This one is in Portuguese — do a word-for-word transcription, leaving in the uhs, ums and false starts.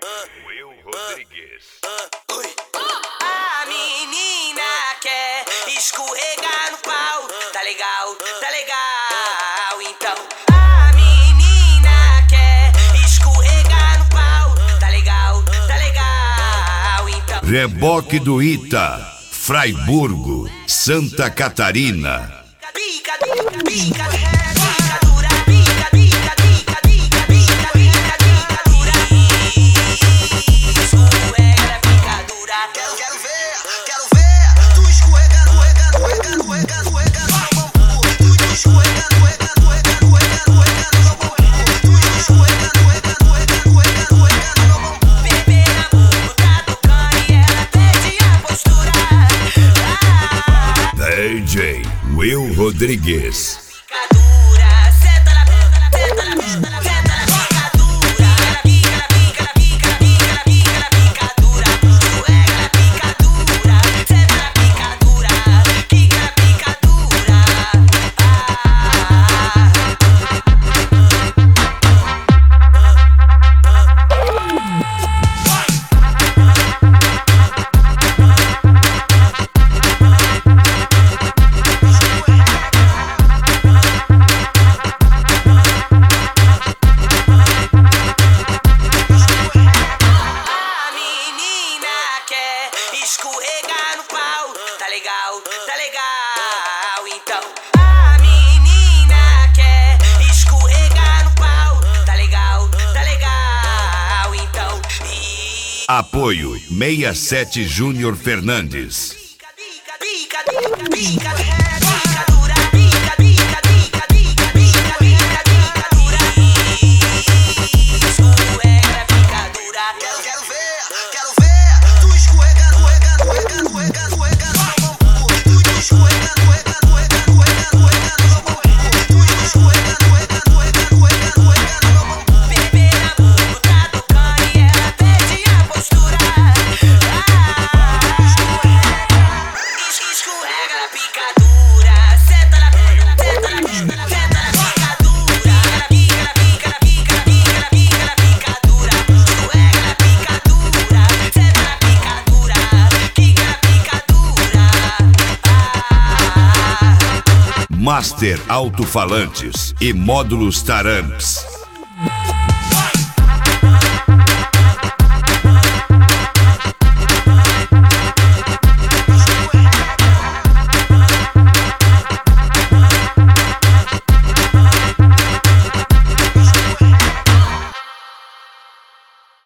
Will Rodrigues. A menina quer escorregar no pau, tá legal, tá legal, então. A menina quer escorregar no pau, tá legal, tá legal, então. Reboque do Ita, Fraiburgo, Santa Catarina. Pica, pica, pica, pica dura, pica, pica, pica, pica, pica, pica, pica dura. Escorrega, pica dura. Quero, quero ver, quero ver. Tu escorregando, escorregando, escorregando, escorregando. Tu escorregando, escorregando, escorregando, escorregando. Tu escorregando, escorregando, escorregando. Bebê na boca, tá tocando e ela pede a postura. D J Will Rodrigues. Picadura, senta na boca, senta na boca, senta na picadura. Pica na pica na pica na pica na pica na picadura. Escorrega na picadura, senta na picadura. Pica na picadura. A menina quer escorregar no pau, tá legal, tá legal, então. A menina quer escorregar no pau, tá legal, tá legal, então. E Apoio sessenta e sete Júnior Fernandes. pica, pica, pica, pica, pica dura, pica, pica, pica, pica, pica, pica, pica dura. Escorrega, pica dura. Quero, quero ver, quero ver. Tu escorregando, escorregando, escorregando, escorregando. Tu escorregando, escorregando, escorregando. Tu escorregando, escorregando, escorregando. Bebê na boca, tá tocando e ela pede a postura. Escorrega na picadura, senta na pica, senta na pica, senta na picadura. Pica na pica na pica na pica na pica na picadura. Escorrega na picadura, senta na picadura. Pica na picadura. Master Alto-Falantes e Módulos Taramps.